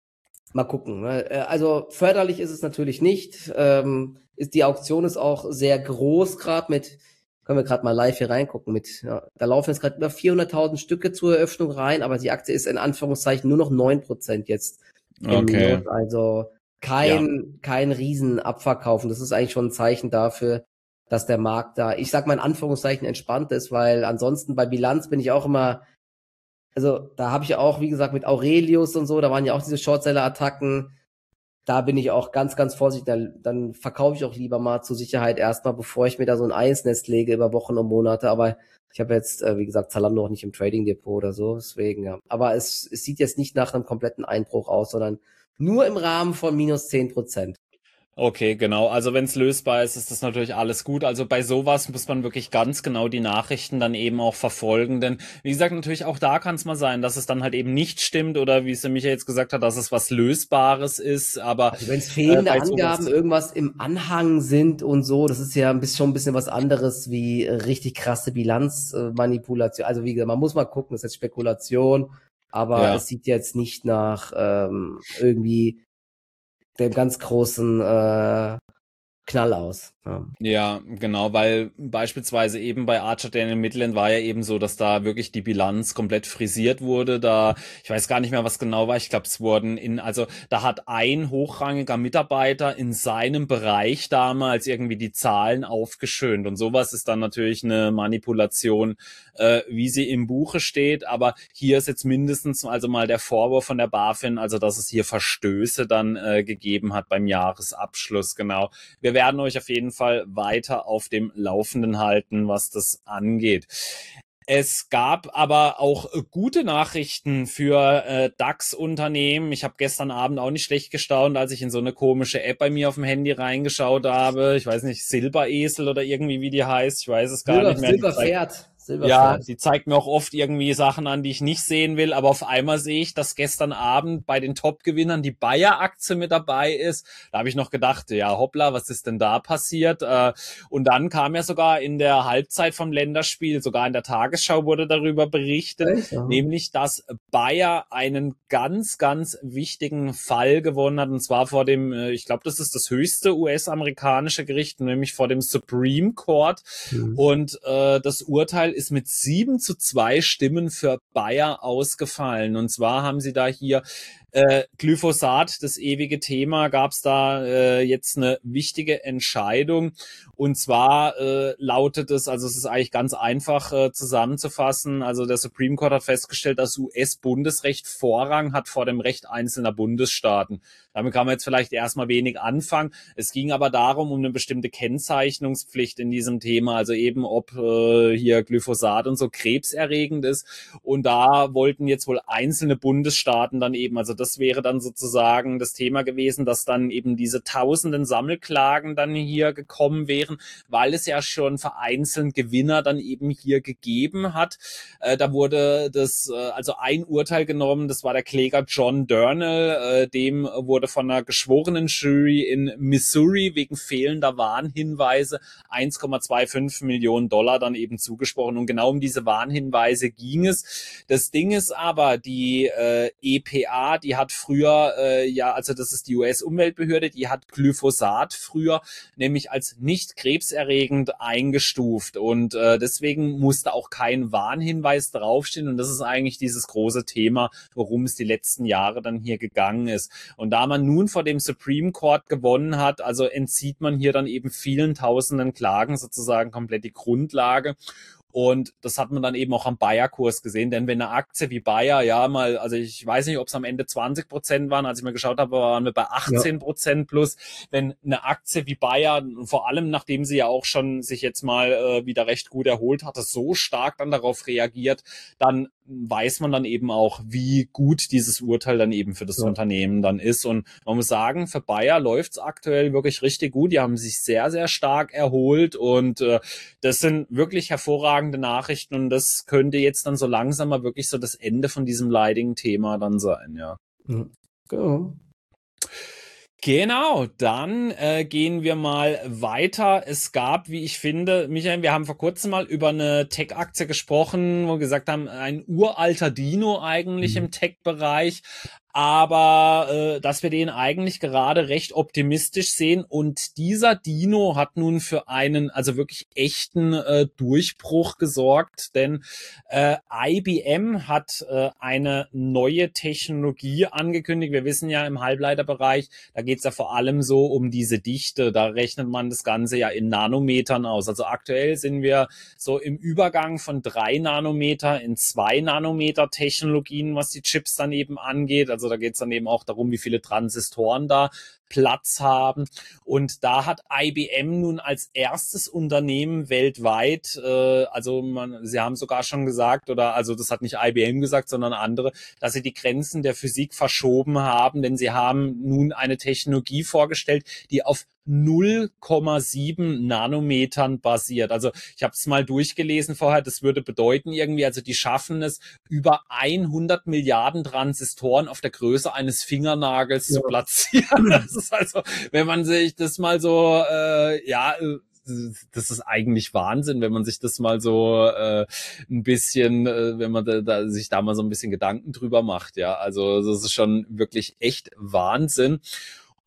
mal gucken. Ne? Also förderlich ist es natürlich nicht. Ähm, ist, die Auktion ist auch sehr groß gerade mit, können wir gerade mal live hier reingucken, mit, ja, da laufen jetzt gerade über vierhunderttausend Stücke zur Eröffnung rein, aber die Aktie ist in Anführungszeichen nur noch neun Prozent jetzt im Okay. Minus. Also kein, ja. kein Riesenabverkauf. Und das ist eigentlich schon ein Zeichen dafür, dass der Markt da, ich sag mal in Anführungszeichen, entspannt ist, weil ansonsten bei Bilanz bin ich auch immer, also da habe ich auch, wie gesagt, mit Aurelius und so, da waren ja auch diese Shortseller-Attacken, da bin ich auch ganz, ganz vorsichtig, dann, dann verkaufe ich auch lieber mal zur Sicherheit erstmal, bevor ich mir da so ein Eisnest lege über Wochen und Monate, aber ich habe jetzt, wie gesagt, Zalando auch nicht im Trading-Depot oder so, deswegen, ja. Aber es, es sieht jetzt nicht nach einem kompletten Einbruch aus, sondern nur im Rahmen von minus zehn Prozent. Okay, genau. Also wenn es lösbar ist, ist das natürlich alles gut. Also bei sowas muss man wirklich ganz genau die Nachrichten dann eben auch verfolgen. Denn wie gesagt, natürlich auch da kann es mal sein, dass es dann halt eben nicht stimmt oder wie es der Michael jetzt gesagt hat, dass es was Lösbares ist. Aber also wenn es fehlende äh, Angaben irgendwas im Anhang sind und so, das ist ja ein bisschen, schon ein bisschen was anderes wie äh, richtig krasse Bilanzmanipulation. Äh, also wie gesagt, man muss mal gucken, das ist jetzt Spekulation, aber ja. Es sieht jetzt nicht nach ähm, irgendwie dem ganz großen äh, Knall aus. Ja. Ja, genau, weil beispielsweise eben bei Archer Daniel Midland war ja eben so, dass da wirklich die Bilanz komplett frisiert wurde. Da, ich weiß gar nicht mehr, was genau war. Ich glaube, es wurden in, also da hat ein hochrangiger Mitarbeiter in seinem Bereich damals irgendwie die Zahlen aufgeschönt. Und sowas ist dann natürlich eine Manipulation, äh, wie sie im Buche steht. Aber hier ist jetzt mindestens also mal der Vorwurf von der BaFin, also dass es hier Verstöße dann äh, gegeben hat beim Jahresabschluss, genau. Wir werden euch auf jeden Fall weiter auf dem Laufenden halten, was das angeht. Es gab aber auch gute Nachrichten für äh, DAX-Unternehmen. Ich habe gestern Abend auch nicht schlecht gestaunt, als ich in so eine komische App bei mir auf dem Handy reingeschaut habe. Ich weiß nicht, Silberesel oder irgendwie wie die heißt. Ich weiß es gar Silber, nicht mehr. Silberpferd. Ja, Silberpferd. die zeigt mir auch oft irgendwie Sachen an, die ich nicht sehen will, aber auf einmal sehe ich, dass gestern Abend bei den Top-Gewinnern die Bayer-Aktie mit dabei ist. Da habe ich noch gedacht, ja hoppla, was ist denn da passiert? Und dann kam ja sogar in der Halbzeit vom Länderspiel, sogar in der Tagesschau wurde darüber berichtet, Echt? Ja. nämlich, dass Bayer einen ganz, ganz wichtigen Fall gewonnen hat, und zwar vor dem, ich glaube, das ist das höchste U S-amerikanische Gericht, nämlich vor dem Supreme Court. Hm. Und äh, das Urteil ist mit sieben zu zwei Stimmen für Bayer ausgefallen. Und zwar haben sie da hier äh, Glyphosat, das ewige Thema, gab es da äh, jetzt eine wichtige Entscheidung. Und zwar äh, lautet es, also es ist eigentlich ganz einfach äh, zusammenzufassen, also der Supreme Court hat festgestellt, dass U S-Bundesrecht Vorrang hat vor dem Recht einzelner Bundesstaaten. Damit kann man jetzt vielleicht erstmal wenig anfangen. Es ging aber darum, um eine bestimmte Kennzeichnungspflicht in diesem Thema, also eben ob äh, hier Glyphosat und so krebserregend ist. Und da wollten jetzt wohl einzelne Bundesstaaten dann eben, also das wäre dann sozusagen das Thema gewesen, dass dann eben diese tausenden Sammelklagen dann hier gekommen wären, weil es ja schon vereinzelt Gewinner dann eben hier gegeben hat. Äh, da wurde das, äh, also ein Urteil genommen, das war der Kläger John Durnell, äh, dem wurde von einer geschworenen Jury in Missouri wegen fehlender Warnhinweise eins Komma fünfundzwanzig Millionen Dollar dann eben zugesprochen. Und genau um diese Warnhinweise ging es. Das Ding ist aber, die äh, E P A, die hat früher, äh, ja, also das ist die U S-Umweltbehörde, die hat Glyphosat früher nämlich als nicht krebserregend eingestuft. Und äh, deswegen musste auch kein Warnhinweis draufstehen. Und das ist eigentlich dieses große Thema, worum es die letzten Jahre dann hier gegangen ist. Und da man nun vor dem Supreme Court gewonnen hat, also entzieht man hier dann eben vielen tausenden Klagen sozusagen komplett die Grundlage. Und das hat man dann eben auch am Bayer-Kurs gesehen, denn wenn eine Aktie wie Bayer, ja mal, also ich weiß nicht, ob es am Ende zwanzig Prozent waren, als ich mir geschaut habe, waren wir bei achtzehn Prozent plus. Wenn eine Aktie wie Bayer, vor allem nachdem sie ja auch schon sich jetzt mal äh, wieder recht gut erholt hatte, so stark dann darauf reagiert, dann weiß man dann eben auch, wie gut dieses Urteil dann eben für das ja. Unternehmen dann ist. Und man muss sagen, für Bayer läuft es aktuell wirklich richtig gut. Die haben sich sehr, sehr stark erholt und äh, das sind wirklich hervorragende Nachrichten und das könnte jetzt dann so langsam mal wirklich so das Ende von diesem leidigen Thema dann sein, ja. Ja. Genau. Genau, dann äh, gehen wir mal weiter. Es gab, wie ich finde, Michael, wir haben vor kurzem mal über eine Tech-Aktie gesprochen, wo wir gesagt haben, ein uralter Dino eigentlich mhm. im Tech-Bereich, aber äh, dass wir den eigentlich gerade recht optimistisch sehen. Und dieser Dino hat nun für einen also wirklich echten äh, Durchbruch gesorgt, denn äh, I B M hat äh, eine neue Technologie angekündigt. Wir wissen ja im Halbleiterbereich, da geht es ja vor allem so um diese Dichte. Da rechnet man das Ganze ja in Nanometern aus. Also aktuell sind wir so im Übergang von drei Nanometer in zwei Nanometer Technologien, was die Chips dann eben angeht. Also da geht es dann eben auch darum, wie viele Transistoren da Platz haben. Und da hat I B M nun als erstes Unternehmen weltweit, äh, also man, sie haben sogar schon gesagt, oder also das hat nicht I B M gesagt, sondern andere, dass sie die Grenzen der Physik verschoben haben, denn sie haben nun eine Technologie vorgestellt, die auf null Komma sieben Nanometern basiert. Also ich habe es mal durchgelesen vorher, das würde bedeuten irgendwie, also die schaffen es, über hundert Milliarden Transistoren auf der Größe eines Fingernagels ja. zu platzieren. Das ist also, wenn man sich das mal so, äh, ja, das ist eigentlich Wahnsinn, wenn man sich das mal so äh, ein bisschen, äh, wenn man da, da, sich da mal so ein bisschen Gedanken drüber macht. Ja, also das ist schon wirklich echt Wahnsinn.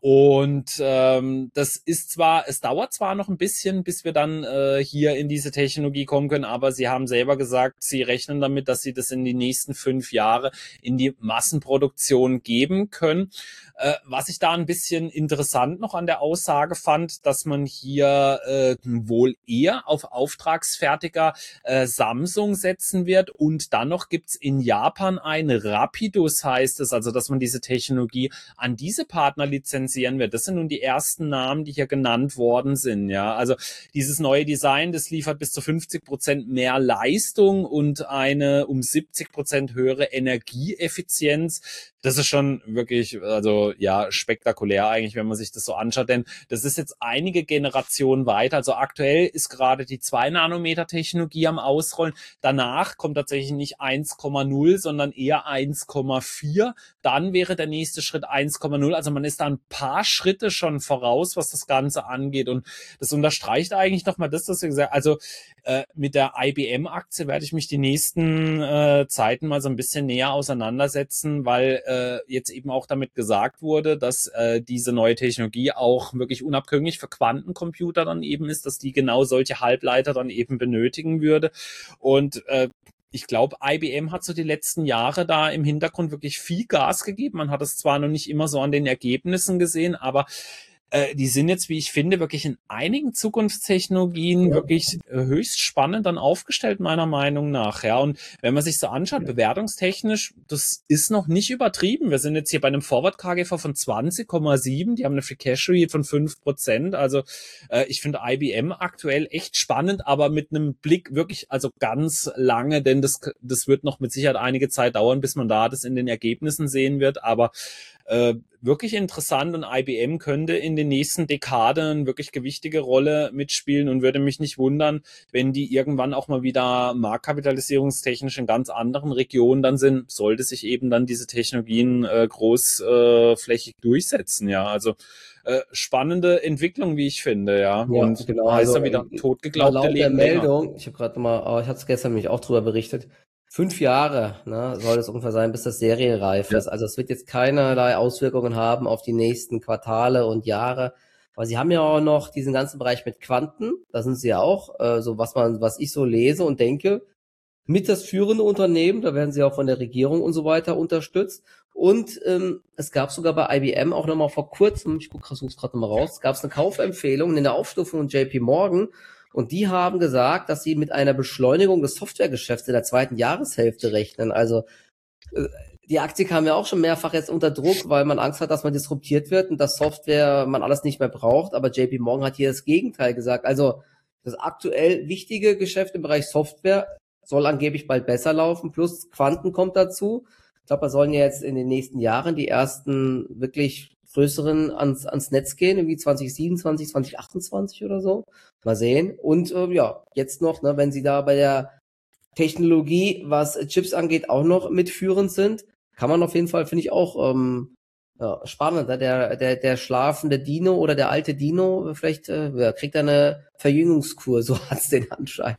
Und ähm, das ist zwar, es dauert zwar noch ein bisschen, bis wir dann äh, hier in diese Technologie kommen können, aber sie haben selber gesagt, sie rechnen damit, dass sie das in die nächsten fünf Jahre in die Massenproduktion geben können. Äh, was ich da ein bisschen interessant noch an der Aussage fand, dass man hier äh, wohl eher auf Auftragsfertiger äh, Samsung setzen wird, und dann noch gibt's in Japan ein Rapidus, heißt es, also dass man diese Technologie an diese Partner lizenzieren wird. Das sind nun die ersten Namen, die hier genannt worden sind. Ja, also dieses neue Design, das liefert bis zu fünfzig Prozent mehr Leistung und eine um siebzig Prozent höhere Energieeffizienz. Das ist schon wirklich, also ja, spektakulär eigentlich, wenn man sich das so anschaut, denn das ist jetzt einige Generationen weiter. Also aktuell ist gerade die zwei Nanometer Technologie am Ausrollen. Danach kommt tatsächlich nicht eins Komma null, sondern eher eins Komma vier. Dann wäre der nächste Schritt eins Komma null. Also man ist da ein paar Schritte schon voraus, was das Ganze angeht. Und das unterstreicht eigentlich nochmal das, was wir gesagt haben. Also äh, mit der I B M-Aktie werde ich mich die nächsten äh, Zeiten mal so ein bisschen näher auseinandersetzen, weil äh, jetzt eben auch damit gesagt wurde, dass äh, diese neue Technologie auch wirklich unabkömmlich für Quantencomputer dann eben ist, dass die genau solche Halbleiter dann eben benötigen würde. Und äh, ich glaube, I B M hat so die letzten Jahre da im Hintergrund wirklich viel Gas gegeben. Man hat es zwar noch nicht immer so an den Ergebnissen gesehen, aber äh, die sind jetzt, wie ich finde, wirklich in einigen Zukunftstechnologien ja. wirklich äh, höchst spannend dann aufgestellt, meiner Meinung nach. Ja, und wenn man sich so anschaut, ja. bewertungstechnisch, das ist noch nicht übertrieben. Wir sind jetzt hier bei einem Forward-K G V von zwanzig Komma sieben. Die haben eine Free-Cash-Rate von fünf Prozent. Also äh, ich finde I B M aktuell echt spannend, aber mit einem Blick wirklich, also ganz lange, denn das, das wird noch mit Sicherheit einige Zeit dauern, bis man da das in den Ergebnissen sehen wird. Aber Äh, wirklich interessant, und I B M könnte in den nächsten Dekaden eine wirklich gewichtige Rolle mitspielen und würde mich nicht wundern, wenn die irgendwann auch mal wieder marktkapitalisierungstechnisch in ganz anderen Regionen dann sind, sollte sich eben dann diese Technologien äh, großflächig äh, durchsetzen. Ja, also äh, spannende Entwicklung, wie ich finde, ja. Ja, und genau, heißt also ja wieder äh, totgeglaubte laut der Leben länger. Meldung, ich habe gerade mal, oh, ich hatte es gestern nämlich auch drüber berichtet, fünf Jahre, ne, soll es ungefähr sein, bis das serienreif Ja. ist. Also es wird jetzt keinerlei Auswirkungen haben auf die nächsten Quartale und Jahre. Aber sie haben ja auch noch diesen ganzen Bereich mit Quanten, da sind sie ja auch, äh, so was man, was ich so lese und denke, mit das führende Unternehmen, da werden sie auch von der Regierung und so weiter unterstützt. Und ähm, es gab sogar bei I B M auch nochmal vor kurzem, ich gucke gerade nochmal raus, gab es eine Kaufempfehlung in der Aufstufung von J P Morgan. Und die haben gesagt, dass sie mit einer Beschleunigung des Softwaregeschäfts in der zweiten Jahreshälfte rechnen. Also äh, die Aktie kam ja auch schon mehrfach jetzt unter Druck, weil man Angst hat, dass man disruptiert wird und dass Software man alles nicht mehr braucht. Aber J P Morgan hat hier das Gegenteil gesagt. Also das aktuell wichtige Geschäft im Bereich Software soll angeblich bald besser laufen. Plus Quanten kommt dazu. Ich glaube, da sollen ja jetzt in den nächsten Jahren die ersten wirklich größeren ans, ans Netz gehen, irgendwie zwanzig siebenundzwanzig, zwanzig achtundzwanzig oder so. Mal sehen. Und äh, ja, jetzt noch, ne, wenn sie da bei der Technologie, was Chips angeht, auch noch mitführend sind, kann man auf jeden Fall, finde ich auch ähm, ja, spannend. Ne? Der, der, der schlafende Dino oder der alte Dino, vielleicht äh, ja, kriegt er eine Verjüngungskur, so hat's den Anschein.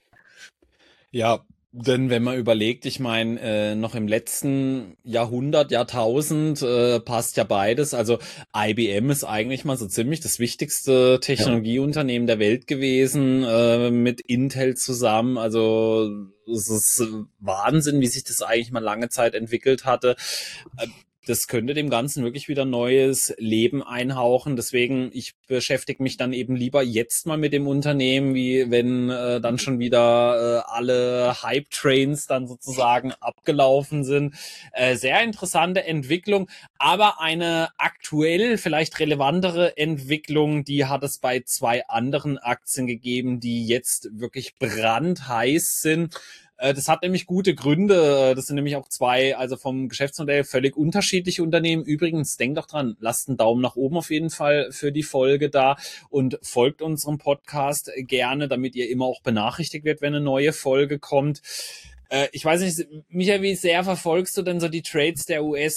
Ja, denn wenn man überlegt, ich meine, äh, noch im letzten Jahrhundert, Jahrtausend äh, passt ja beides. Also I B M ist eigentlich mal so ziemlich das wichtigste Technologieunternehmen der Welt gewesen, äh, mit Intel zusammen. Also es ist Wahnsinn, wie sich das eigentlich mal lange Zeit entwickelt hatte. Äh, Das könnte dem Ganzen wirklich wieder neues Leben einhauchen. Deswegen, ich beschäftige mich dann eben lieber jetzt mal mit dem Unternehmen, wie wenn äh, dann schon wieder äh, alle Hype-Trains dann sozusagen abgelaufen sind. Äh, sehr interessante Entwicklung, aber eine aktuell vielleicht relevantere Entwicklung, die hat es bei zwei anderen Aktien gegeben, die jetzt wirklich brandheiß sind. Das hat nämlich gute Gründe. Das sind nämlich auch zwei, also vom Geschäftsmodell völlig unterschiedliche Unternehmen. Übrigens, denkt doch dran, lasst einen Daumen nach oben auf jeden Fall für die Folge da und folgt unserem Podcast gerne, damit ihr immer auch benachrichtigt wird, wenn eine neue Folge kommt. Ich weiß nicht, Michael, wie sehr verfolgst du denn so die Trades der U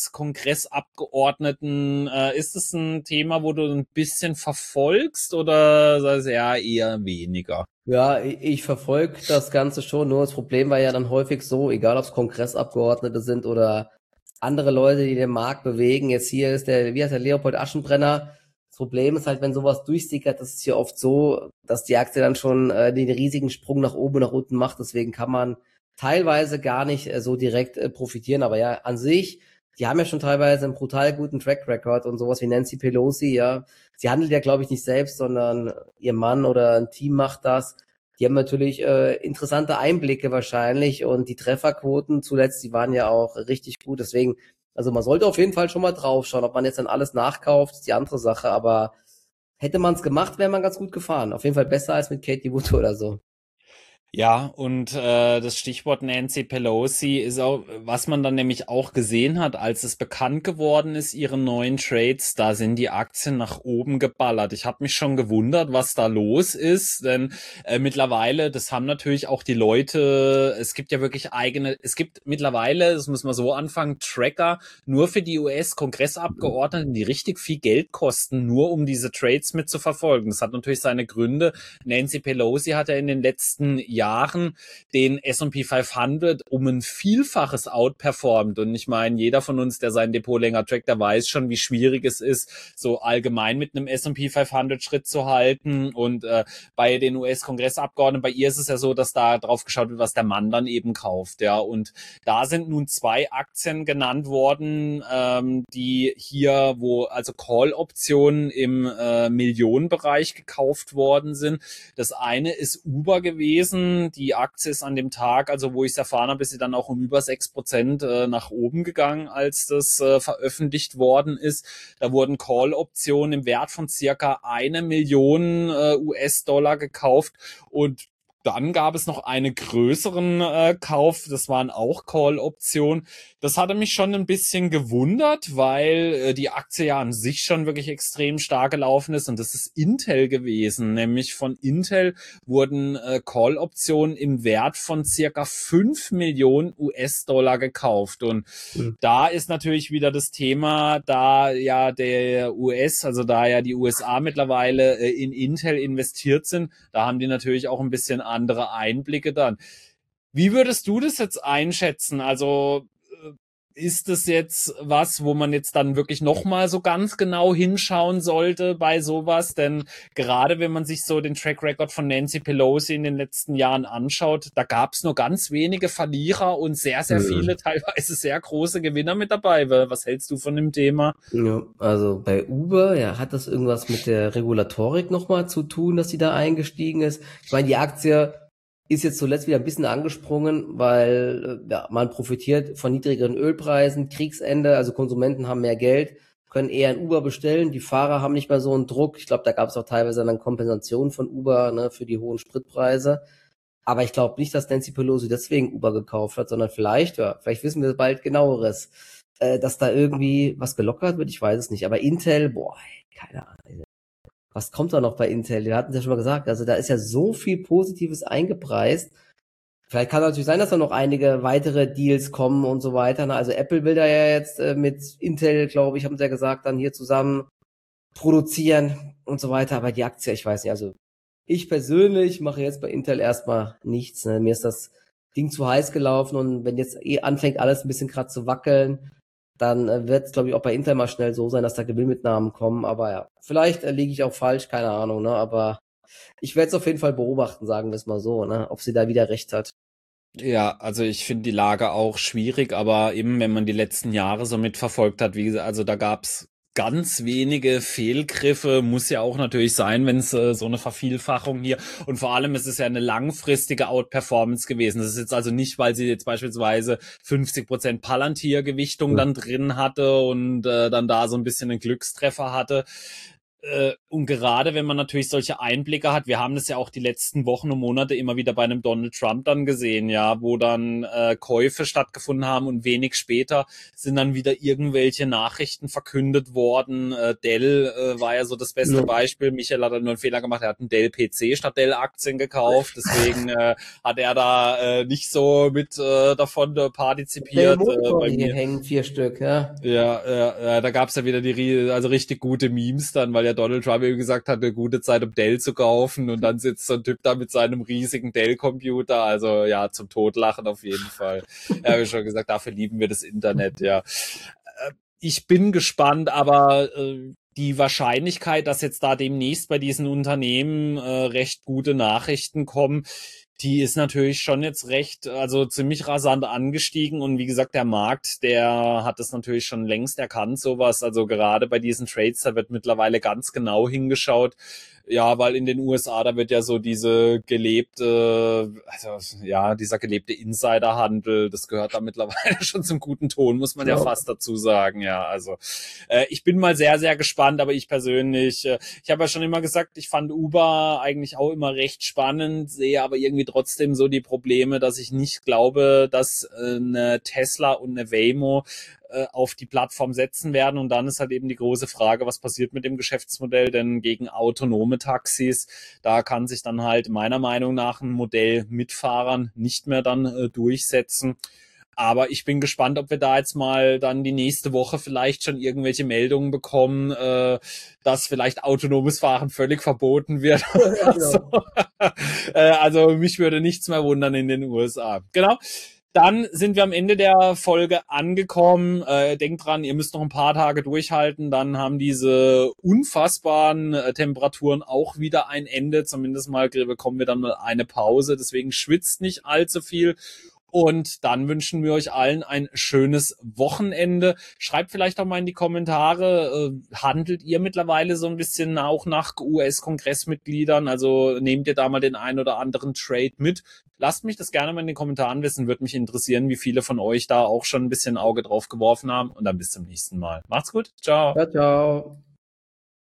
S-Kongressabgeordneten? Ist das ein Thema, wo du ein bisschen verfolgst oder sagst du ja eher weniger? Ja, ich, ich verfolge das Ganze schon, nur das Problem war ja dann häufig so, egal ob es Kongressabgeordnete sind oder andere Leute, die den Markt bewegen. Jetzt hier ist der, wie heißt der, Leopold Aschenbrenner, Problem ist halt, wenn sowas durchsickert, das ist ja oft so, dass die Aktie dann schon äh, den riesigen Sprung nach oben, nach unten macht. Deswegen kann man teilweise gar nicht äh, so direkt äh, profitieren. Aber ja, an sich, die haben ja schon teilweise einen brutal guten Track Record und sowas wie Nancy Pelosi, ja. Sie handelt ja, glaube ich, nicht selbst, sondern ihr Mann oder ein Team macht das. Die haben natürlich äh, interessante Einblicke wahrscheinlich und die Trefferquoten zuletzt, die waren ja auch richtig gut. Deswegen, also man sollte auf jeden Fall schon mal draufschauen. Ob man jetzt dann alles nachkauft, ist die andere Sache. Aber hätte man es gemacht, wäre man ganz gut gefahren. Auf jeden Fall besser als mit Katie Wood oder so. Ja, und äh, das Stichwort Nancy Pelosi ist auch, was man dann nämlich auch gesehen hat, als es bekannt geworden ist, ihre neuen Trades, da sind die Aktien nach oben geballert. Ich habe mich schon gewundert, was da los ist, denn äh, mittlerweile, das haben natürlich auch die Leute, es gibt ja wirklich eigene, es gibt mittlerweile, das muss man so anfangen, Tracker nur für die U S-Kongressabgeordneten, die richtig viel Geld kosten, nur um diese Trades mitzuverfolgen. Das hat natürlich seine Gründe. Nancy Pelosi hat ja in den letzten Jahren den S und P fünfhundert um ein Vielfaches outperformt. Und ich meine, jeder von uns, der sein Depot länger trackt, der weiß schon, wie schwierig es ist, so allgemein mit einem S und P fünfhundert Schritt zu halten. Und äh, bei den U S-Kongressabgeordneten, bei ihr ist es ja so, dass da drauf geschaut wird, was der Mann dann eben kauft. Ja, und da sind nun zwei Aktien genannt worden, ähm, die hier, wo also Call-Optionen im äh, Millionenbereich gekauft worden sind. Das eine ist Uber gewesen. Die Aktie ist an dem Tag, also wo ich es erfahren habe, ist sie dann auch um über sechs Prozent äh, nach oben gegangen, als das äh, veröffentlicht worden ist. Da wurden Call-Optionen im Wert von circa eine Million äh, U S-Dollar gekauft und dann gab es noch einen größeren äh, Kauf, das waren auch Call-Optionen. Das hatte mich schon ein bisschen gewundert, weil äh, die Aktie ja an sich schon wirklich extrem stark gelaufen ist und das ist Intel gewesen. Nämlich von Intel wurden äh, Call-Optionen im Wert von circa fünf Millionen U S-Dollar gekauft. Und mhm. da ist natürlich wieder das Thema, da ja der U S, also da ja die U S A mittlerweile äh, in Intel investiert sind, da haben die natürlich auch ein bisschen andere Einblicke dann. Wie würdest du das jetzt einschätzen? Also ist das jetzt was, wo man jetzt dann wirklich nochmal so ganz genau hinschauen sollte bei sowas? Denn gerade wenn man sich so den Track Record von Nancy Pelosi in den letzten Jahren anschaut, da gab es nur ganz wenige Verlierer und sehr, sehr viele, mhm. teilweise sehr große Gewinner mit dabei. Was hältst du von dem Thema? Ja, also bei Uber, ja, hat das irgendwas mit der Regulatorik nochmal zu tun, dass sie da eingestiegen ist? Ich meine, die Aktie ist jetzt zuletzt wieder ein bisschen angesprungen, weil ja, man profitiert von niedrigeren Ölpreisen, Kriegsende, also Konsumenten haben mehr Geld, können eher ein Uber bestellen, die Fahrer haben nicht mehr so einen Druck. Ich glaube, da gab es auch teilweise dann Kompensationen von Uber, ne, für die hohen Spritpreise. Aber ich glaube nicht, dass Nancy Pelosi deswegen Uber gekauft hat, sondern vielleicht, ja, vielleicht wissen wir bald genaueres, äh, dass da irgendwie was gelockert wird, ich weiß es nicht. Aber Intel, boah, keine Ahnung. Was kommt da noch bei Intel? Wir hatten es ja schon mal gesagt, also da ist ja so viel Positives eingepreist. Vielleicht kann es natürlich sein, dass da noch einige weitere Deals kommen und so weiter. Also Apple will da ja jetzt äh, mit Intel, glaube ich, haben sie ja gesagt, dann hier zusammen produzieren und so weiter. Aber die Aktie, ich weiß nicht, also ich persönlich mache jetzt bei Intel erstmal nichts. Ne? Mir ist das Ding zu heiß gelaufen und wenn jetzt eh anfängt, alles ein bisschen gerade zu wackeln, dann äh, wird es, glaube ich, auch bei Intel mal schnell so sein, dass da Gewinnmitnahmen kommen. Aber ja, vielleicht äh, liege ich auch falsch, keine Ahnung, ne? Aber ich werde es auf jeden Fall beobachten, sagen wir es mal so, ne? Ob sie da wieder recht hat. Ja, also ich finde die Lage auch schwierig, aber eben, wenn man die letzten Jahre so mitverfolgt hat, wie gesagt, also da gab's ganz wenige Fehlgriffe, muss ja auch natürlich sein, wenn es äh, so eine Vervielfachung hier und vor allem ist es ja eine langfristige Outperformance gewesen. Das ist jetzt also nicht, weil sie jetzt beispielsweise fünfzig Prozent Palantir-Gewichtung dann drin hatte und äh, dann da so ein bisschen einen Glückstreffer hatte. Äh, und gerade wenn man natürlich solche Einblicke hat, wir haben das ja auch die letzten Wochen und Monate immer wieder bei einem Donald Trump dann gesehen, ja, wo dann äh, Käufe stattgefunden haben und wenig später sind dann wieder irgendwelche Nachrichten verkündet worden. Äh, Dell äh, war ja so das beste ja. Beispiel. Michael hat dann nur einen Fehler gemacht, er hat einen Dell P C statt Dell-Aktien gekauft, deswegen äh, hat er da äh, nicht so mit äh, davon äh, partizipiert. Dell äh, bei hier mir. Hängen vier Stück, ja. Ja, ja, da gab's ja wieder die also richtig gute Memes dann, weil ja Donald Trump eben gesagt hat, eine gute Zeit, um Dell zu kaufen und dann sitzt so ein Typ da mit seinem riesigen Dell-Computer, also ja, zum Totlachen auf jeden Fall. Ja, habe ich schon gesagt, dafür lieben wir das Internet, ja. Ich bin gespannt, aber äh, die Wahrscheinlichkeit, dass jetzt da demnächst bei diesen Unternehmen äh, recht gute Nachrichten kommen, die ist natürlich schon jetzt recht, also ziemlich rasant angestiegen. Und wie gesagt, der Markt, der hat das natürlich schon längst erkannt, sowas. Also gerade bei diesen Trades, da wird mittlerweile ganz genau hingeschaut. Ja, weil in den U S A, da wird ja so diese gelebte, also ja, dieser gelebte Insiderhandel, das gehört da mittlerweile schon zum guten Ton, muss man ja, ja fast dazu sagen. Ja, also äh, ich bin mal sehr, sehr gespannt, aber ich persönlich, äh, ich habe ja schon immer gesagt, ich fand Uber eigentlich auch immer recht spannend, sehe aber irgendwie trotzdem so die Probleme, dass ich nicht glaube, dass äh, eine Tesla und eine Waymo auf die Plattform setzen werden. Und dann ist halt eben die große Frage, was passiert mit dem Geschäftsmodell, denn gegen autonome Taxis, da kann sich dann halt meiner Meinung nach ein Modell mit Fahrern nicht mehr dann äh, durchsetzen. Aber ich bin gespannt, ob wir da jetzt mal dann die nächste Woche vielleicht schon irgendwelche Meldungen bekommen, äh, dass vielleicht autonomes Fahren völlig verboten wird. Ja, genau. So. äh, also mich würde nichts mehr wundern in den U S A. Genau. Dann sind wir am Ende der Folge angekommen. Äh, denkt dran, ihr müsst noch ein paar Tage durchhalten. Dann haben diese unfassbaren äh, Temperaturen auch wieder ein Ende. Zumindest mal bekommen wir dann mal eine Pause. Deswegen schwitzt nicht allzu viel. Und dann wünschen wir euch allen ein schönes Wochenende. Schreibt vielleicht auch mal in die Kommentare, äh, handelt ihr mittlerweile so ein bisschen auch nach U S-Kongressmitgliedern? Also nehmt ihr da mal den einen oder anderen Trade mit? Lasst mich das gerne mal in den Kommentaren wissen. Würde mich interessieren, wie viele von euch da auch schon ein bisschen Auge drauf geworfen haben. Und dann bis zum nächsten Mal. Macht's gut. Ciao. Ciao, ciao.